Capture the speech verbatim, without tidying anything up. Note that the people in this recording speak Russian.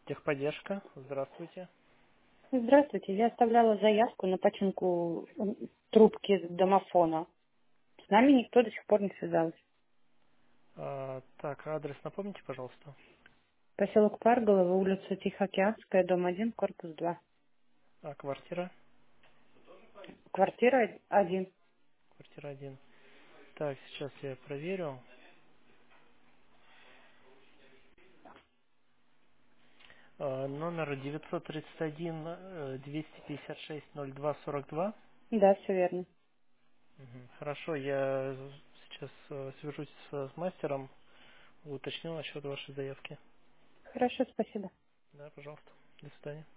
Техподдержка, здравствуйте. Здравствуйте, я оставляла заявку на починку м, трубки домофона. С нами никто до сих пор не связался. А, так, адрес напомните, пожалуйста. Поселок Парголово, улица Тихоокеанская, дом один, корпус два. А, квартира? Квартира один. Квартира один. Так, сейчас я проверю. А, номер девятьсот тридцать один э, двести пятьдесят шесть ноль два сорок два. Да, все верно. Мгм. Хорошо, я сейчас э, свяжусь с, с мастером, уточню насчет вашей заявки. Хорошо, спасибо. Да, пожалуйста. До свидания.